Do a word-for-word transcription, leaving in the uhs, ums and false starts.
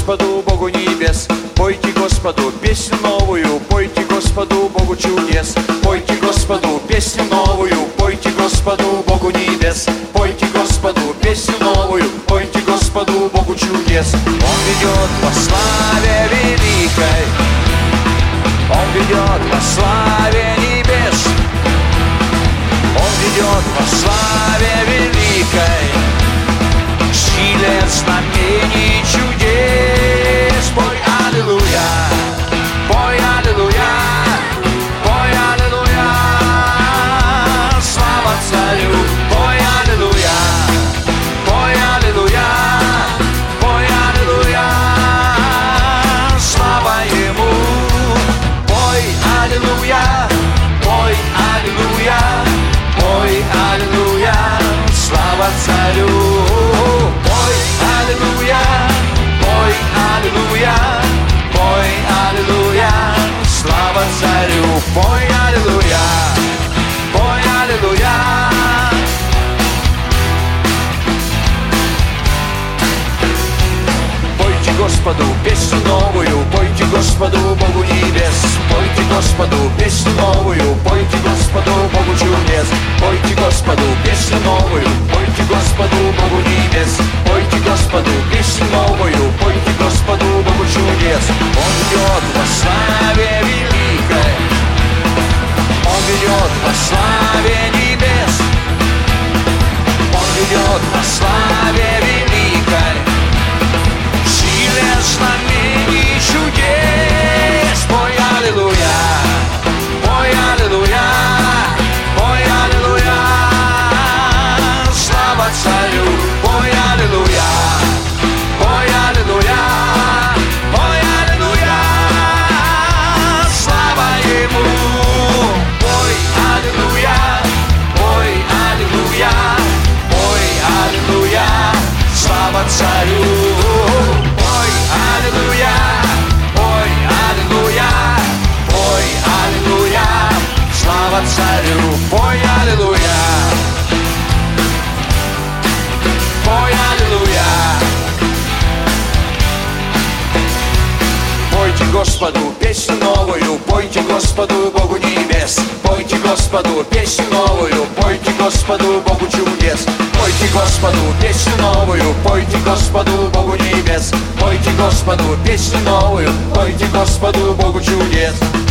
Господу Богу небес, пойте Господу песню новую, пойте Господу Богу чудес, пойте Господу песню новую, пойте Господу Богу небес, пойте Господу песню новую, пойте Господу Богу чудес. Он ведет во славе великой, Он ведет во славе небес, Он ведет во славе великой, силе знамений чудес. Пой аллилуйя, пой аллилуйя, пой аллилуйя, слава царю. Пой аллилуйя, пой аллилуйя, пой аллилуйя, слава ему. Пой аллилуйя, пой аллилуйя, пой аллилуйя, слава царю. Пой аллилуйя, пой аллилуйя, пой аллилуйя, слава царю. Пой аллилуйя, пой аллилуйя. Пойте Господу песню новую, пойте Господу Богу небес, пойте Господу песню новую, пойте Господу Богу чудес, пойте Господу песню новую, пойте Господу Богу небес, пойте Господу песню новую, пойте Господу Богу чудес. Он ведет во славе великой, Он ведет во славе небес, Он ведет во славе великой, силе знамений чудес. Пой аллилуйя, пой аллилуйя, пой аллилуйя, слава царю. Пой аллилуйя, пой аллилуйя, пой аллилуйя, слава ему. Пой аллилуйя, пой аллилуйя, пой аллилуйя, слава царю. Пой аллилуйя, пой аллилуйя, пой аллилуйя, слава царю. Пой аллилуйя, пой аллилуйя. Пойте Господу песню новую, пойте Господу Богу небес, пойте Господу песню новую, пойте Господу Богу чудес, пойте Господу песню новую, пойте Господу Богу небес, пойте Господу песню новую, пойте Господу Богу чудес.